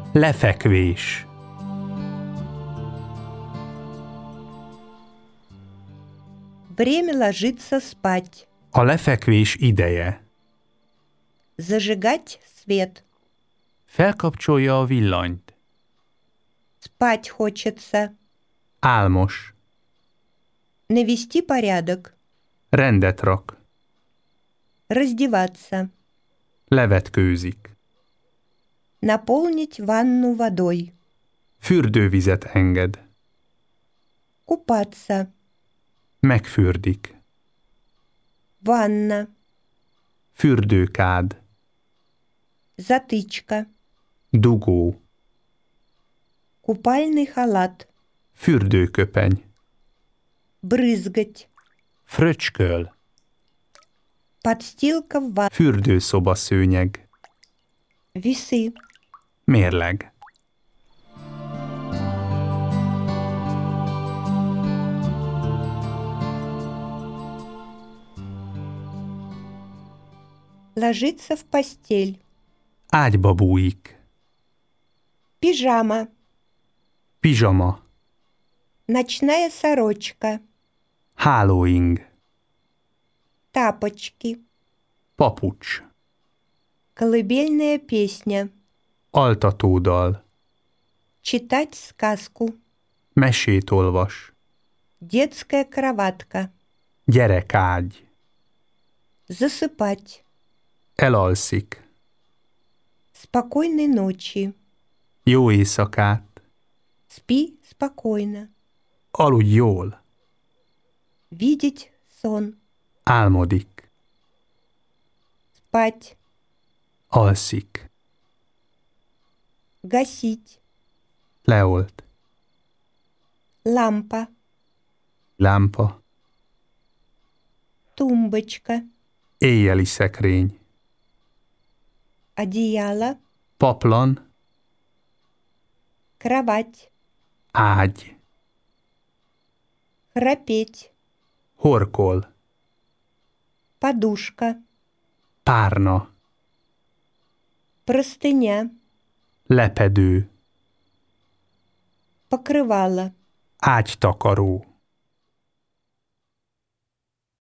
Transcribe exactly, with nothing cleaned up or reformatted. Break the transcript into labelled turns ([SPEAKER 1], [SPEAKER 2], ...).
[SPEAKER 1] Lefekvés.
[SPEAKER 2] Время ложиться спать.
[SPEAKER 1] A lefekvés ideje.
[SPEAKER 2] Зажигать свет.
[SPEAKER 1] Felkapcsolja a villanyt.
[SPEAKER 2] Спать хочется.
[SPEAKER 1] Álmos.
[SPEAKER 2] Навести порядок.
[SPEAKER 1] Rendet rak.
[SPEAKER 2] Раздеваться.
[SPEAKER 1] Levetkőzik.
[SPEAKER 2] Наполнить ванну водой.
[SPEAKER 1] Fürdővizet enged.
[SPEAKER 2] Купаться.
[SPEAKER 1] Megfürdik.
[SPEAKER 2] Ванна.
[SPEAKER 1] Fürdőkád.
[SPEAKER 2] Затычка.
[SPEAKER 1] Dugó.
[SPEAKER 2] Купальный халат.
[SPEAKER 1] Fürdőköpeny.
[SPEAKER 2] Брызгать.
[SPEAKER 1] Fröcsköl.
[SPEAKER 2] Подстилка в ванну.
[SPEAKER 1] Fürdőszobaszőnyeg.
[SPEAKER 2] Весы.
[SPEAKER 1] Mérleg.
[SPEAKER 2] Ложиться в постель.
[SPEAKER 1] Ágyba bújik.
[SPEAKER 2] Пижама.
[SPEAKER 1] Pizsama.
[SPEAKER 2] Ночная сорочка.
[SPEAKER 1] Hálóing.
[SPEAKER 2] Тапочки.
[SPEAKER 1] Papucs.
[SPEAKER 2] Колыбельная песня.
[SPEAKER 1] Altatódal.
[SPEAKER 2] Читать сказку.
[SPEAKER 1] Mesét olvas.
[SPEAKER 2] Детская кроватка.
[SPEAKER 1] Gyerekágy.
[SPEAKER 2] Засыпать.
[SPEAKER 1] Elalszik.
[SPEAKER 2] Спокойной ночи.
[SPEAKER 1] Jó éjszakát.
[SPEAKER 2] Спи спокойно.
[SPEAKER 1] Aludj jól.
[SPEAKER 2] Видеть сон.
[SPEAKER 1] Álmodik.
[SPEAKER 2] Спать.
[SPEAKER 1] Alszik.
[SPEAKER 2] Гасить.
[SPEAKER 1] Leolt.
[SPEAKER 2] Лампа.
[SPEAKER 1] Lámpa.
[SPEAKER 2] Тумбочка.
[SPEAKER 1] Éjjeli szekrény.
[SPEAKER 2] Одеяло.
[SPEAKER 1] Paplan.
[SPEAKER 2] Кровать.
[SPEAKER 1] Ágy.
[SPEAKER 2] Храпеть.
[SPEAKER 1] Horkol.
[SPEAKER 2] Подушка.
[SPEAKER 1] Párna.
[SPEAKER 2] Простыня.
[SPEAKER 1] Lepedő.
[SPEAKER 2] Покрывало.
[SPEAKER 1] Ágytakaró.